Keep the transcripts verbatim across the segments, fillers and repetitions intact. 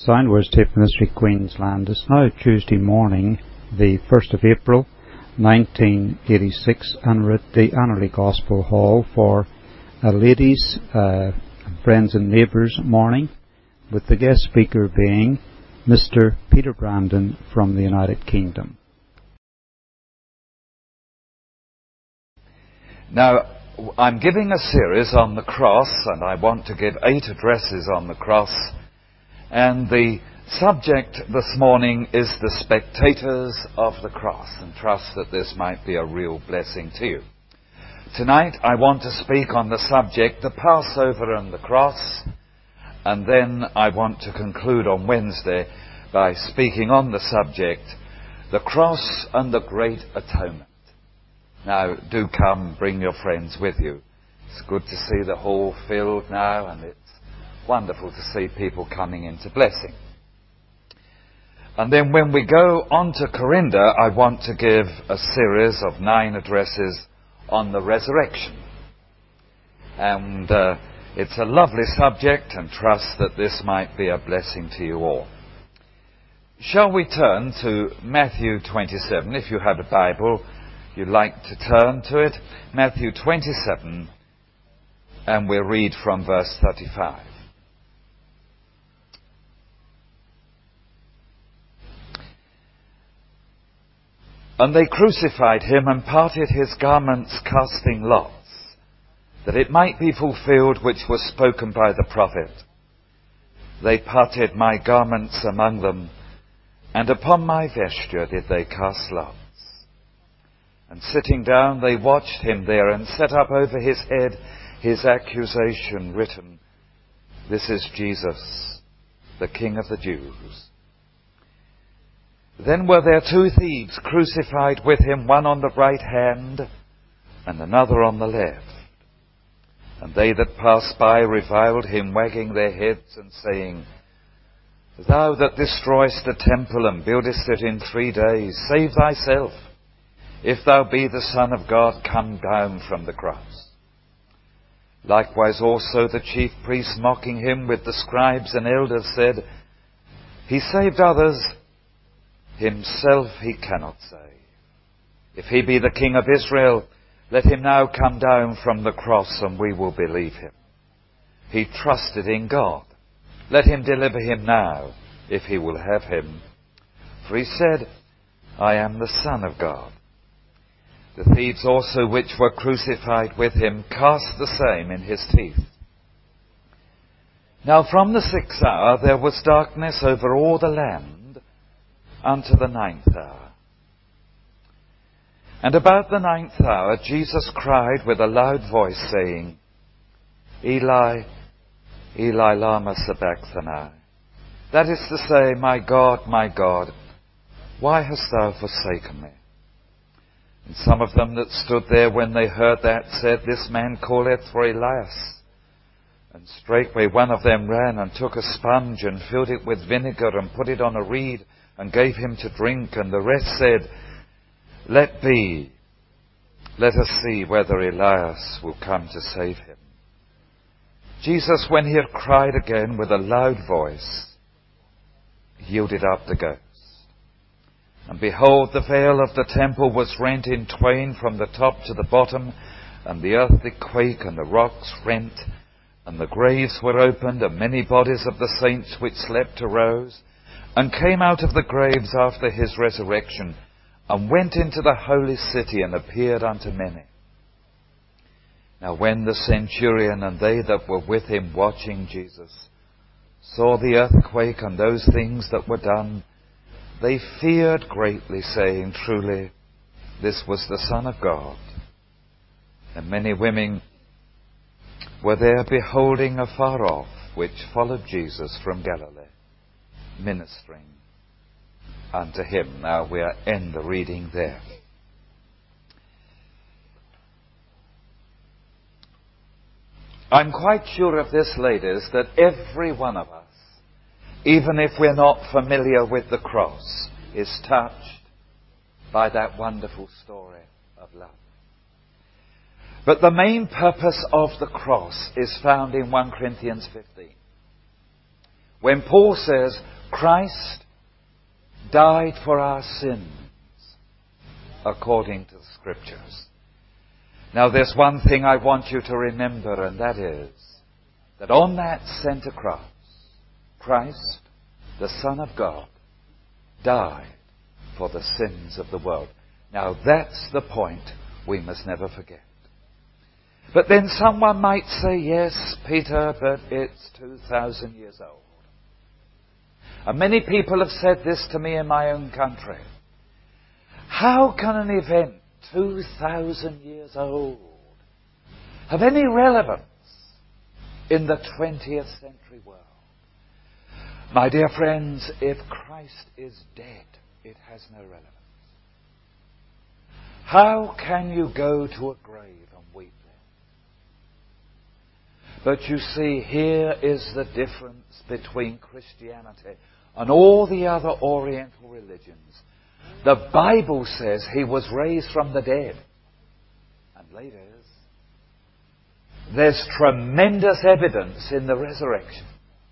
Soundwords Tape Ministry, Queensland. It's now Tuesday morning, the first of April, nineteen eighty-six, and we're at the Annerley Gospel Hall for a ladies, uh, friends and neighbours morning, with the guest speaker being Mister Peter Brandon from the United Kingdom. Now, I'm giving a series on the cross, and I want to give eight addresses on the cross. And the subject this morning is the spectators of the cross, and trust that this might be a real blessing to you. Tonight I want to speak on the subject, the Passover and the cross, and then I want to conclude on Wednesday by speaking on the subject, the cross and the great atonement. Now, do come, bring your friends with you. It's good to see the hall filled now, and it's wonderful to see people coming into blessing. And then when we go on to Corinda, I want to give a series of nine addresses on the resurrection. And uh, it's a lovely subject, and trust that this might be a blessing to you all. Shall we turn to Matthew twenty-seven? If you have a Bible, you'd like to turn to it. Matthew twenty-seven, and we'll read from verse thirty-five. And they crucified him and parted his garments, casting lots, that it might be fulfilled which was spoken by the prophet. They parted my garments among them, and upon my vesture did they cast lots. And sitting down they watched him there, and set up over his head his accusation written, This is Jesus, the King of the Jews. Then were there two thieves crucified with him, one on the right hand and another on the left. And they that passed by reviled him, wagging their heads and saying, Thou that destroyest the temple and buildest it in three days, save thyself. If thou be the Son of God, come down from the cross. Likewise also the chief priests, mocking him with the scribes and elders, said, He saved others, himself he cannot save. If he be the King of Israel, let him now come down from the cross, and we will believe him. He trusted in God. Let him deliver him now, if he will have him. For he said, I am the Son of God. The thieves also which were crucified with him cast the same in his teeth. Now from the sixth hour there was darkness over all the land, unto the ninth hour. And about the ninth hour Jesus cried with a loud voice, saying, Eli, Eli, lama sabachthani. That is to say, My God, my God, why hast thou forsaken me? And some of them that stood there when they heard that said, This man calleth for Elias. And straightway one of them ran and took a sponge and filled it with vinegar and put it on a reed and gave him to drink. And the rest said, Let be. Let us see whether Elias will come to save him. Jesus, when he had cried again with a loud voice, yielded up the ghost. And behold, the veil of the temple was rent in twain from the top to the bottom, and the earth did quake, and the rocks rent, and the graves were opened, and many bodies of the saints which slept arose, and came out of the graves after his resurrection, and went into the holy city, and appeared unto many. Now when the centurion and they that were with him watching Jesus saw the earthquake and those things that were done, they feared greatly, saying, Truly, this was the Son of God. And many women were there beholding afar off, which followed Jesus from Galilee, ministering unto him. Now we are in the reading there. I'm quite sure of this, ladies, that every one of us, even if we're not familiar with the cross, is touched by that wonderful story of love. But the main purpose of the cross is found in First Corinthians fifteen. when Paul says, Christ died for our sins according to the Scriptures. Now there's one thing I want you to remember, and that is that on that center cross, Christ, the Son of God, died for the sins of the world. Now that's the point we must never forget. But then someone might say, yes, Peter, but it's two thousand years old. And many people have said this to me in my own country. How can an event two thousand years old have any relevance in the twentieth century world? My dear friends, if Christ is dead, it has no relevance. How can you go to a grave and weep there? But you see, here is the difference between Christianity and all the other Oriental religions. The Bible says He was raised from the dead. And later, there's tremendous evidence in the resurrection.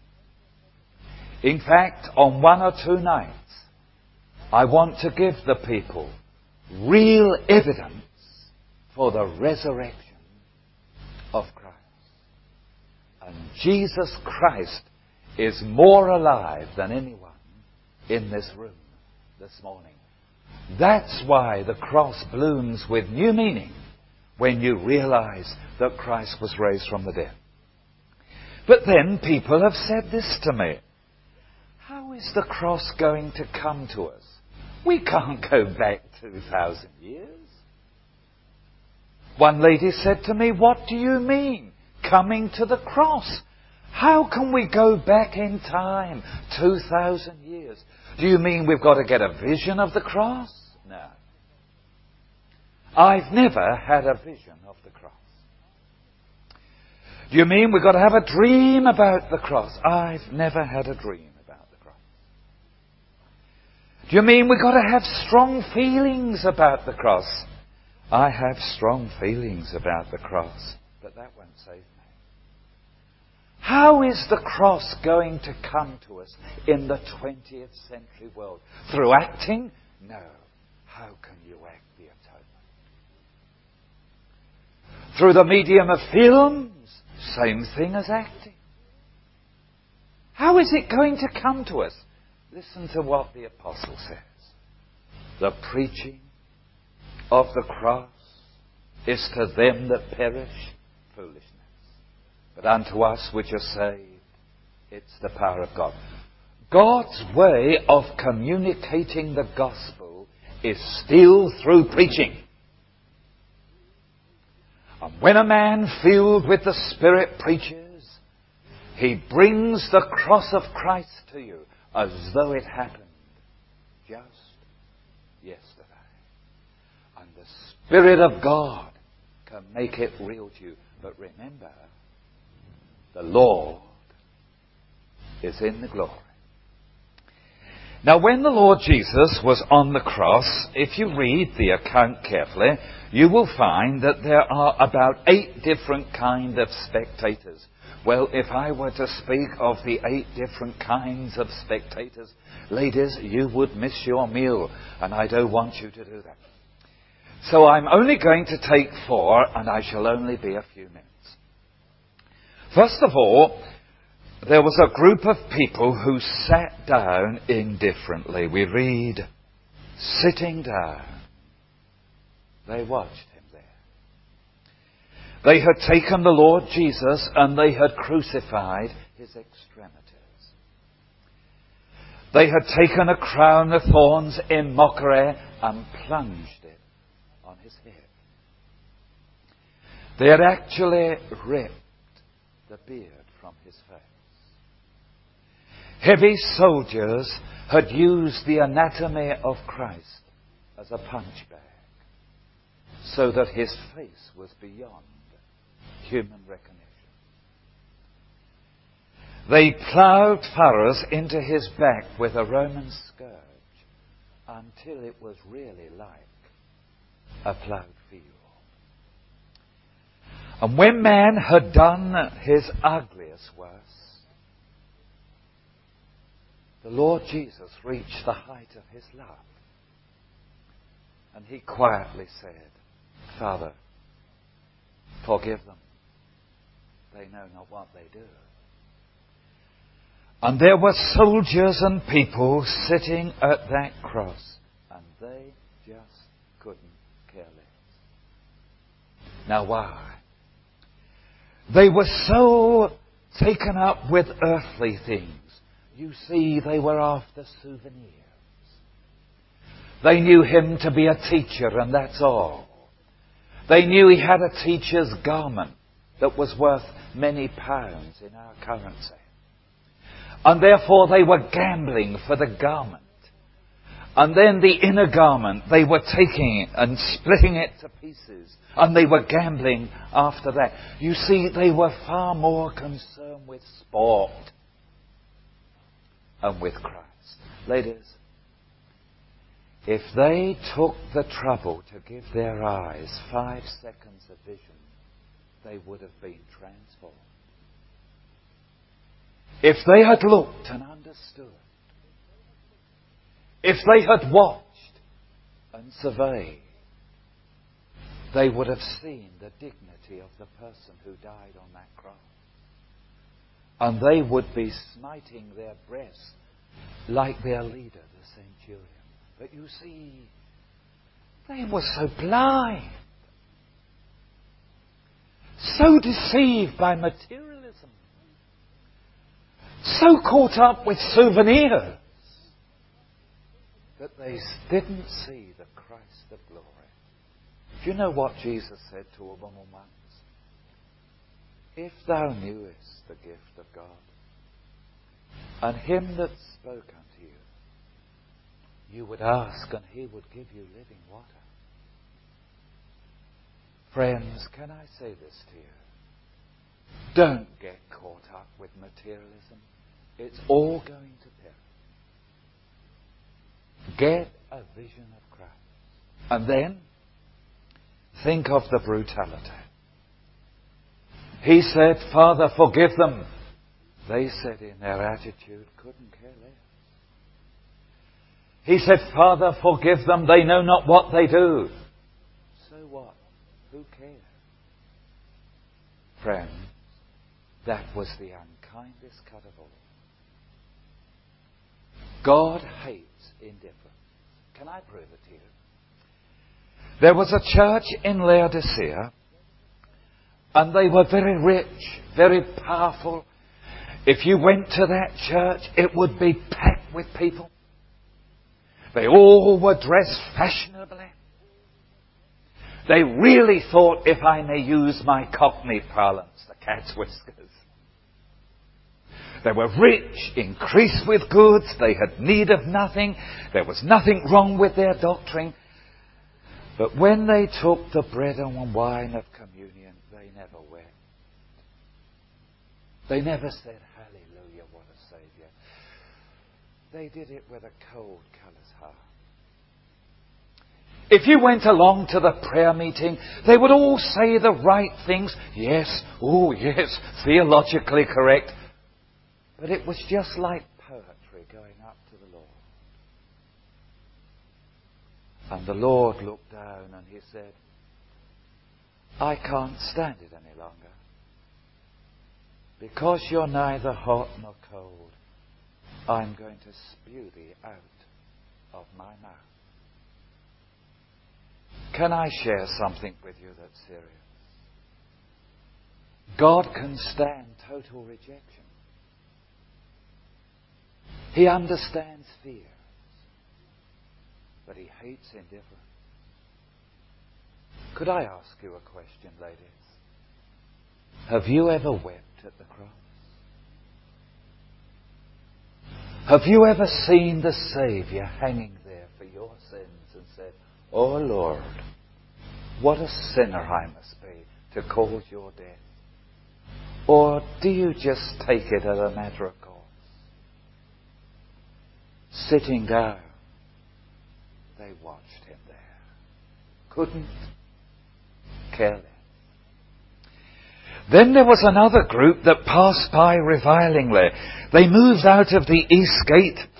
In fact, on one or two nights, I want to give the people real evidence for the resurrection of Christ. And Jesus Christ is more alive than anyone in this room this morning. That's why the cross blooms with new meaning when you realize that Christ was raised from the dead. But then people have said this to me. How is the cross going to come to us? We can't go back two thousand years. One lady said to me, what do you mean, coming to the cross? How can we go back in time two thousand years? Do you mean we've got to get a vision of the cross? No. I've never had a vision of the cross. Do you mean we've got to have a dream about the cross? I've never had a dream about the cross. Do you mean we've got to have strong feelings about the cross? I have strong feelings about the cross, but that won't save me. How is the cross going to come to us in the twentieth century world? Through acting? No. How can you act the atonement? Through the medium of films? Same thing as acting. How is it going to come to us? Listen to what the apostle says. The preaching of the cross is to them that perish foolishness. But unto us which are saved, it's the power of God. God's way of communicating the gospel is still through preaching. And when a man filled with the Spirit preaches, he brings the cross of Christ to you as though it happened just yesterday. And the Spirit of God can make it real to you. But remember, the Lord is in the glory. Now, when the Lord Jesus was on the cross, if you read the account carefully, you will find that there are about eight different kinds of spectators. Well, if I were to speak of the eight different kinds of spectators, ladies, you would miss your meal, and I don't want you to do that. So I'm only going to take four, and I shall only be a few minutes. First of all, there was a group of people who sat down indifferently. We read, sitting down. They watched him there. They had taken the Lord Jesus and they had crucified his extremities. They had taken a crown of thorns in mockery and plunged it on his head. They had actually ripped the beard from his face. Heavy soldiers had used the anatomy of Christ as a punch bag, so that his face was beyond human recognition. They ploughed furrows into his back with a Roman scourge until it was really like a ploughed field. And when man had done his ugliest worst, the Lord Jesus reached the height of his love. And he quietly said, Father, forgive them. They know not what they do. And there were soldiers and people sitting at that cross, and they just couldn't care less. Now why? They were so taken up with earthly things. You see, they were after souvenirs. They knew him to be a teacher, and that's all. They knew he had a teacher's garment that was worth many pounds in our currency. And therefore they were gambling for the garment. And then the inner garment, they were taking it and splitting it to pieces. And they were gambling after that. You see, they were far more concerned with sport and with Christ. Ladies, if they took the trouble to give their eyes five seconds of vision, they would have been transformed. If they had looked and understood, if they had watched and surveyed, they would have seen the dignity of the person who died on that cross. And they would be smiting their breasts like their leader, the centurion. But you see, they were so blind, so deceived by materialism, so caught up with souvenirs, that they didn't see the Christ of glory. Do you know what Jesus said to a woman once? If thou knewest the gift of God, and him that spoke unto you, you would ask, and he would give you living water. Friends, can I say this to you? Don't get caught up with materialism. It's all going to perish. Get a vision of Christ. And then, think of the brutality. He said, Father, forgive them. They said in their attitude, couldn't care less. He said, Father, forgive them. They know not what they do. So what? Who cares? Friends, that was the unkindest cut of all. God hates indifference. Can I prove it to you? There was a church in Laodicea, and they were very rich, very powerful. If you went to that church, it would be packed with people. They all were dressed fashionably. They really thought, if I may use my Cockney parlance, the cat's whiskers. They were rich, increased with goods. They had need of nothing. There was nothing wrong with their doctrine. But when they took the bread and wine of communion, they never wept. They never said, hallelujah, what a Saviour. They did it with a cold, callous heart. If you went along to the prayer meeting, they would all say the right things. Yes, oh yes, theologically correct. But it was just like poetry going up to the Lord. And the Lord looked down and he said, I can't stand it any longer. Because you're neither hot nor cold, I'm going to spew thee out of my mouth. Can I share something with you that's serious? God can stand total rejection. He understands fears, but he hates indifference. Could I ask you a question, ladies? Have you ever wept at the cross? Have you ever seen the Saviour hanging there for your sins and said, Oh Lord, what a sinner I must be to cause your death? Or do you just take it as a matter of course? Sitting down, they watched him there. Couldn't care less. Then there was another group that passed by revilingly. They moved out of the east gate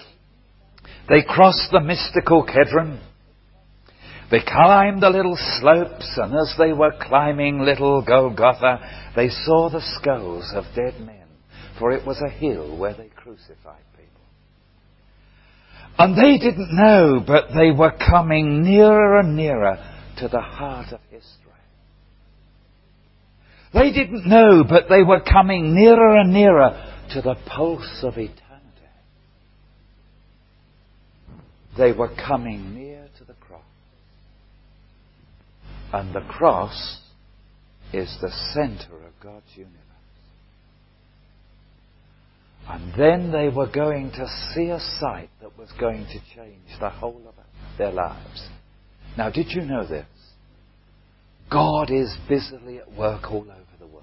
They crossed the mystical Kedron. They climbed the little slopes, and as they were climbing little Golgotha, they saw the skulls of dead men, for it was a hill where they crucified people. And they didn't know, but they were coming nearer and nearer to the heart of history. They didn't know, but they were coming nearer and nearer to the pulse of eternity. They were coming near to the cross. And the cross is the center of God's universe. And then they were going to see a sight that was going to change the whole of their lives. Now, did you know this? God is busily at work all over the world.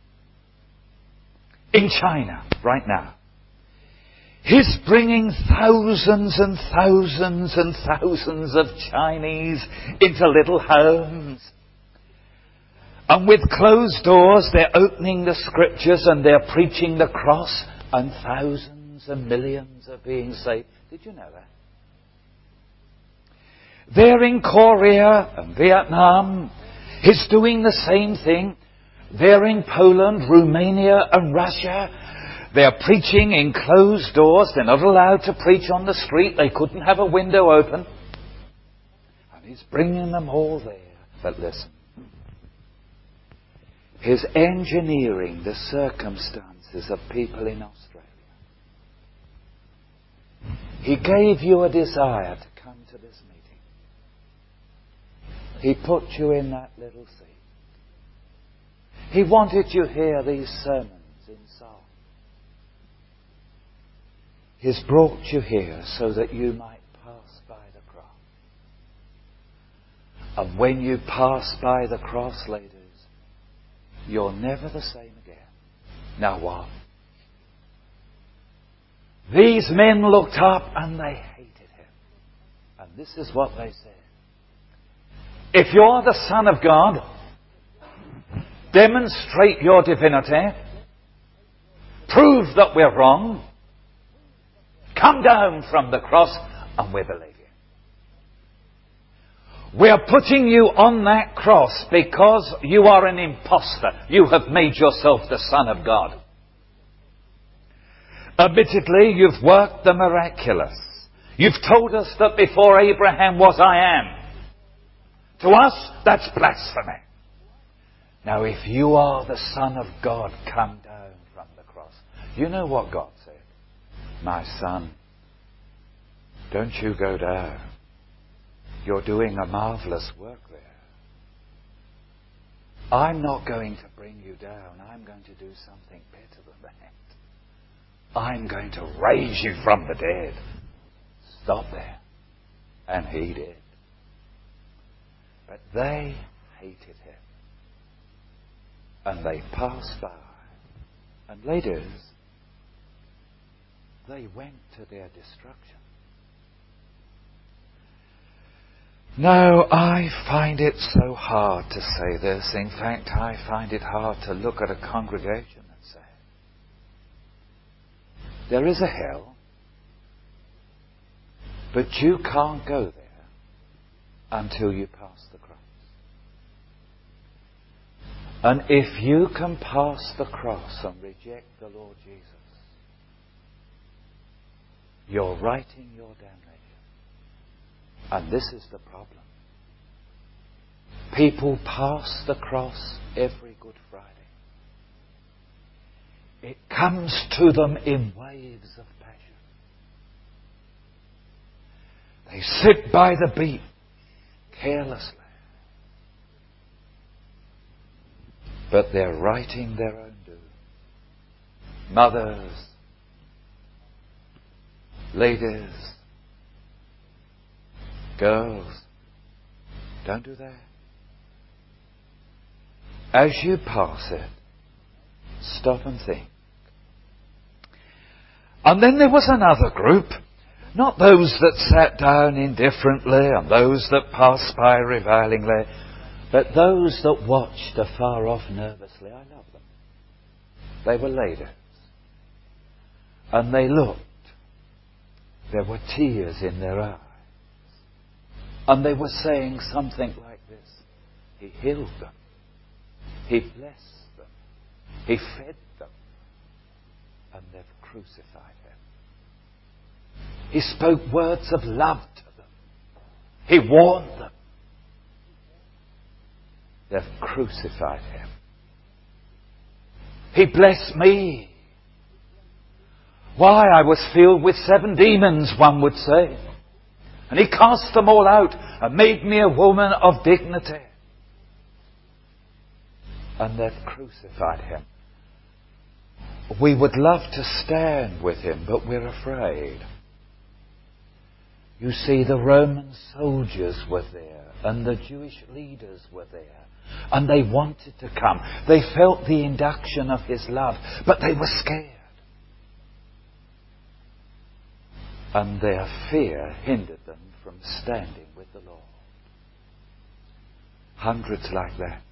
In China, right now, He's bringing thousands and thousands and thousands of Chinese into little homes. And with closed doors, they're opening the scriptures and they're preaching the cross, and thousands and millions are being saved. Did you know that? They're in Korea and Vietnam. He's doing the same thing. They're in Poland, Romania and Russia. They're preaching in closed doors. They're not allowed to preach on the street. They couldn't have a window open. And He's bringing them all there. But listen. He's engineering the circumstances of people in Australia. He gave you a desire to come to this meeting. He put you in that little seat. He wanted you to hear these sermons in song. He's brought you here so that you might pass by the cross. And when you pass by the cross, ladies, you're never the same again. Now what? These men looked up and they hated Him. And this is what they said. If you're the Son of God, demonstrate your divinity. Prove that we're wrong. Come down from the cross and we believe you. We're putting you on that cross because you are an imposter. You have made yourself the Son of God. Admittedly, you've worked the miraculous. You've told us that before Abraham was, I am. To us, that's blasphemy. Now, if you are the Son of God, come down from the cross. You know what God said? My son, don't you go down. You're doing a marvelous work there. I'm not going to bring you down. I'm going to do something better than that. I'm going to raise you from the dead. Stop there. And He did. But they hated Him. And they passed by. And ladies, they went to their destruction. No, I find it so hard to say this. In fact, I find it hard to look at a congregation and say, there is a hell, but you can't go there until you pass the cross. And if you can pass the cross and reject the Lord Jesus, you're writing your damnation. And this is the problem. People pass the cross every Good Friday. It comes to them in waves of passion. They sit by the beach carelessly. But they're writing their own doom. Mothers, ladies, girls, don't do that. As you pass it, stop and think. And then there was another group, not those that sat down indifferently and those that passed by revilingly, but those that watched afar off nervously. I love them. They were ladies. And they looked. There were tears in their eyes. And they were saying something like this. He healed them. He blessed them. He fed them. And they've crucified him. He spoke words of love to them. He warned them. They've crucified him. He blessed me. Why, I was filled with seven demons, one would say. And he cast them all out and made me a woman of dignity. And they've crucified him. We would love to stand with him, but we're afraid. You see, the Roman soldiers were there, and the Jewish leaders were there, and they wanted to come. They felt the induction of his love, but they were scared. And their fear hindered them from standing with the Lord. Hundreds like that.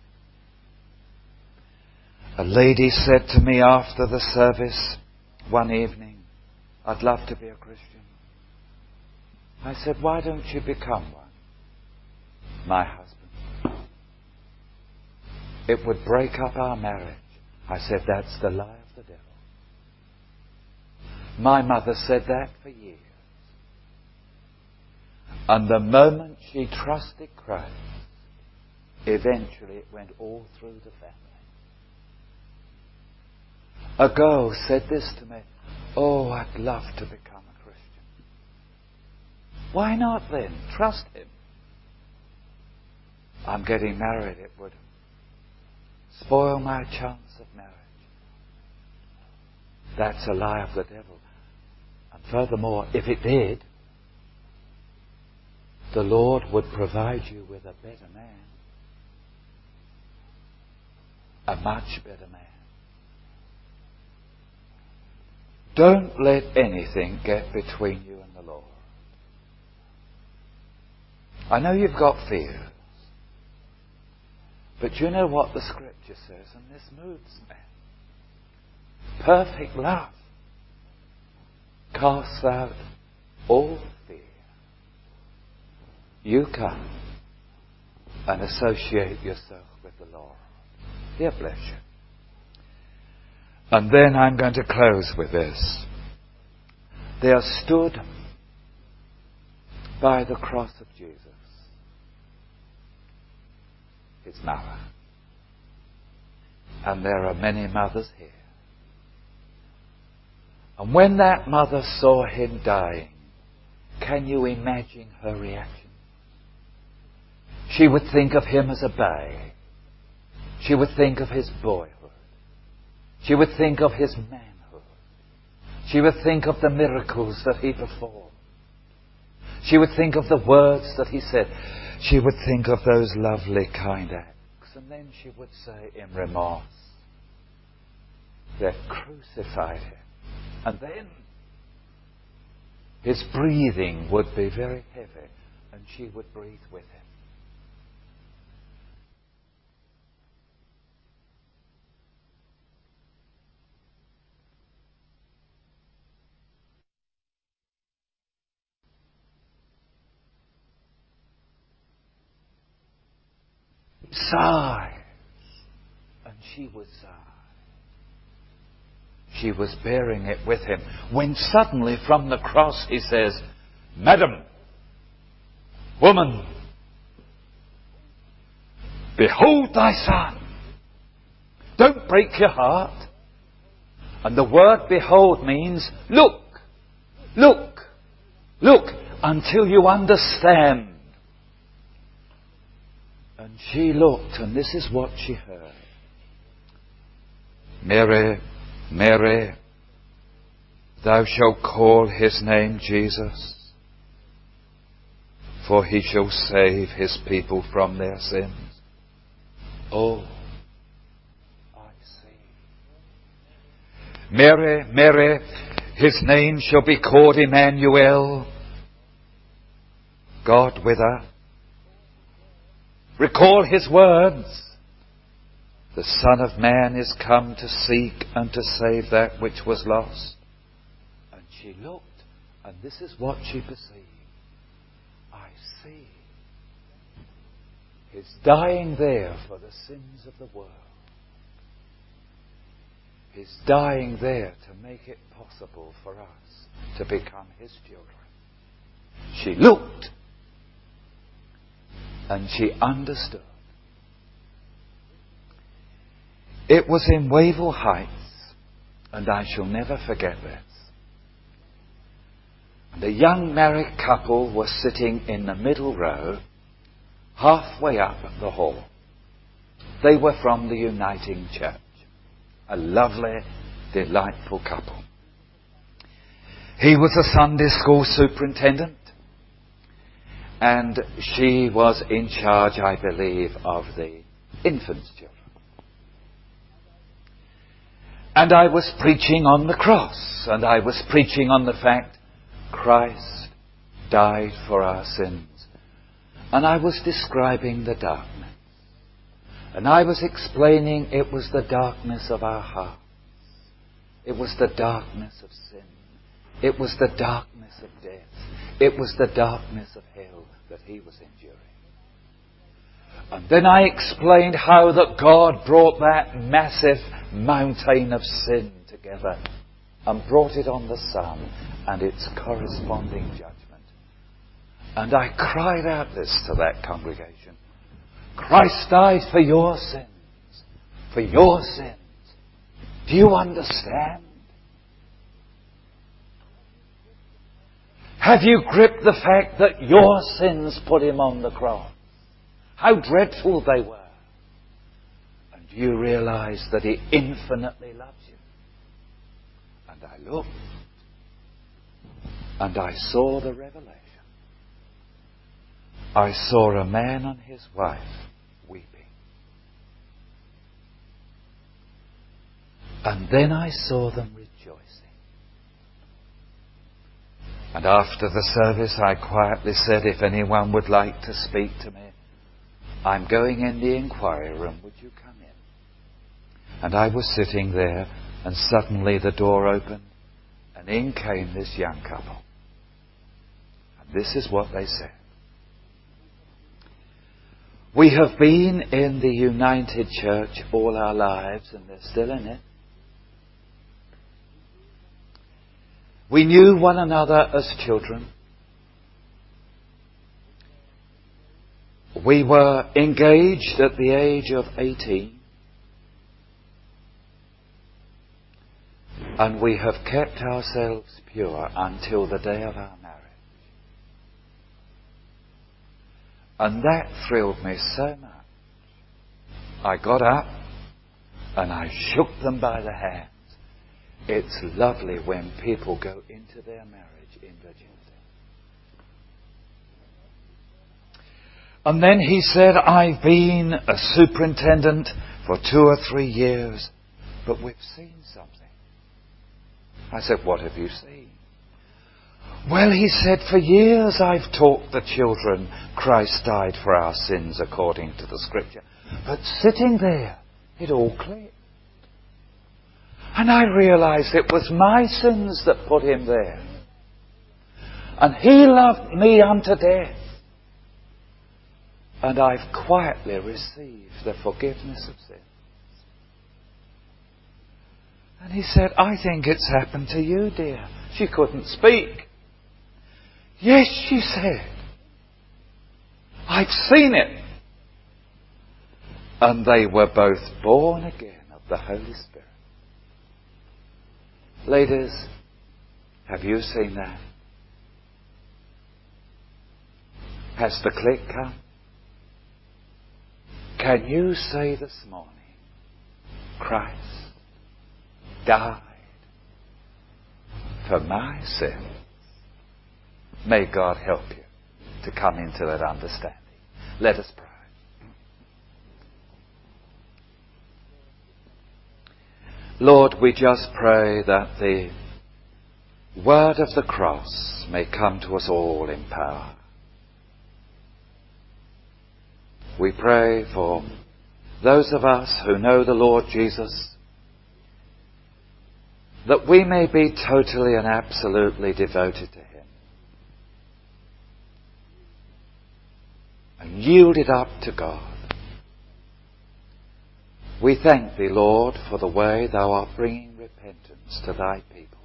A lady said to me after the service one evening, I'd love to be a Christian. I said, why don't you become one? My husband. It would break up our marriage. I said, that's the lie of the devil. My mother said that for years. And the moment she trusted Christ, eventually it went all through the family. A girl said this to me, oh, I'd love to become a Christian. Why not then? Trust him. I'm getting married. It would spoil my chance of marriage. That's a lie of the devil. And furthermore, if it did, the Lord would provide you with a better man. A much better man. Don't let anything get between you and the Lord. I know you've got fears. But you know what the Scripture says, and this moves me. Perfect love casts out all fear. You come and associate yourself with the Lord. He'll bless you. And then I'm going to close with this. There stood by the cross of Jesus his mother. And there are many mothers here. And when that mother saw him dying, can you imagine her reaction? She would think of him as a babe. She would think of his boyhood. She would think of his manhood. She would think of the miracles that he performed. She would think of the words that he said. She would think of those lovely kind acts. And then she would say in remorse, they've crucified him. And then his breathing would be very heavy, and she would breathe with him. Sigh, and she would sigh. She was bearing it with him when suddenly from the cross he says, Madam, woman, behold thy son. Don't break your heart. And the word behold means look, look, look until you understand. And she looked, and this is what she heard. Mary, Mary, thou shalt call his name Jesus, for he shall save his people from their sins. Oh, I see. Mary, Mary, his name shall be called Emmanuel, God with us. Recall his words. The Son of Man is come to seek and to save that which was lost. And she looked, And this is what she perceived. I see. He's dying there for the sins of the world. He's dying there to make it possible for us to become His children. She looked and she understood. It was in Wavell Heights, and I shall never forget this. The young married couple was sitting in the middle row, halfway up the hall. They were from the Uniting Church. A lovely, delightful couple. He was a Sunday school superintendent, and she was in charge, I believe, of the infants' children. And I was preaching on the cross, and I was preaching on the fact Christ died for our sins. And I was describing the darkness. And I was explaining it was the darkness of our hearts. It was the darkness of sin. It was the darkness of death. It was the darkness of hell that he was enduring. And then I explained how that God brought that massive mountain of sin together and brought it on the Son and its corresponding judgment. And I cried out this to that congregation. Christ died for your sins. For your sins. Do you understand? Have you gripped the fact that your sins put him on the cross? How dreadful they were. And do you realize that he infinitely loves you? And I looked. And I saw the revelation. I saw a man and his wife weeping. And then I saw them rejoicing. And after the service I quietly said, if anyone would like to speak to me, I'm going in the inquiry room, would you come in? And I was sitting there, and suddenly the door opened, and in came this young couple. And this is what they said. We have been in the United Church all our lives, and they're still in it. We knew one another as children. We were engaged at the age of eighteen. And we have kept ourselves pure until the day of our marriage. And that thrilled me so much. I got up and I shook them by the hand. It's lovely when people go into their marriage in virginity. And then he said, I've been a superintendent for two or three years, but we've seen something. I said, what have you seen? Well, he said, for years I've taught the children Christ died for our sins according to the Scripture. But sitting there, it all clicked. And I realized it was my sins that put him there. And he loved me unto death. And I've quietly received the forgiveness of sins. And he said, I think it's happened to you, dear. She couldn't speak. Yes, she said. I've seen it. And they were both born again of the Holy Spirit. Ladies, have you seen that? Has the click come? Can you say this morning, Christ died for my sins? May God help you to come into that understanding. Let us pray. Lord, we just pray that the word of the cross may come to us all in power. We pray for those of us who know the Lord Jesus, that we may be totally and absolutely devoted to Him and yielded up to God. We thank Thee, Lord, for the way Thou art bringing repentance to Thy people.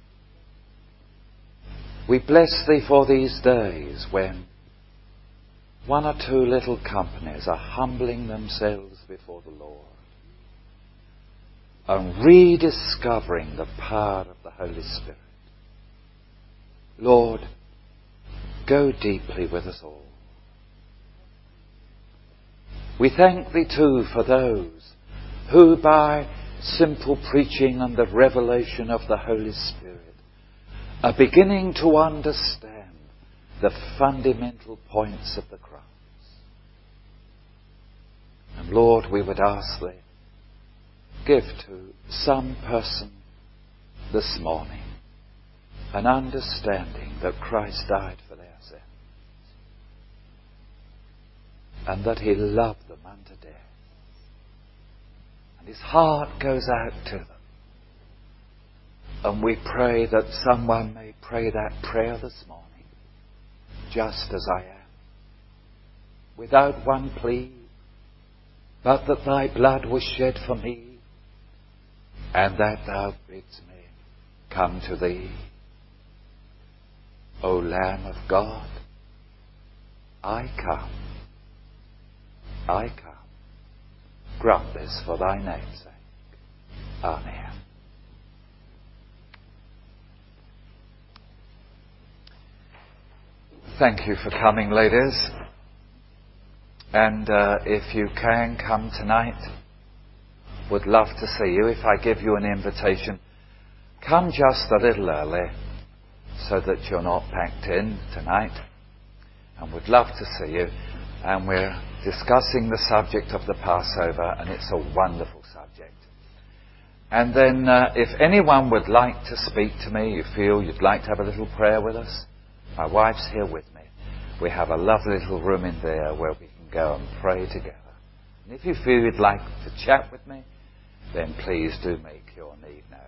We bless Thee for these days when one or two little companies are humbling themselves before the Lord and rediscovering the power of the Holy Spirit. Lord, go deeply with us all. We thank Thee too for those who by simple preaching and the revelation of the Holy Spirit are beginning to understand the fundamental points of the cross. And Lord, we would ask Thee, give to some person this morning an understanding that Christ died for their sins and that He loved them unto death. And His heart goes out to them. And we pray that someone may pray that prayer this morning, just as I am, without one plea, but that Thy blood was shed for me, and that Thou bidst me come to Thee. O Lamb of God, I come, I come. Grant this for Thy name's sake. Amen. Thank you for coming, ladies. And uh, if you can come tonight, would love to see you. If I give you an invitation, come just a little early so that you're not packed in tonight. And would love to see you. And we're discussing the subject of the Passover, and it's a wonderful subject. And then uh, if anyone would like to speak to me, you feel you'd like to have a little prayer with us, my wife's here with me. We have a lovely little room in there where we can go and pray together. And if you feel you'd like to chat with me, then please do make your need known.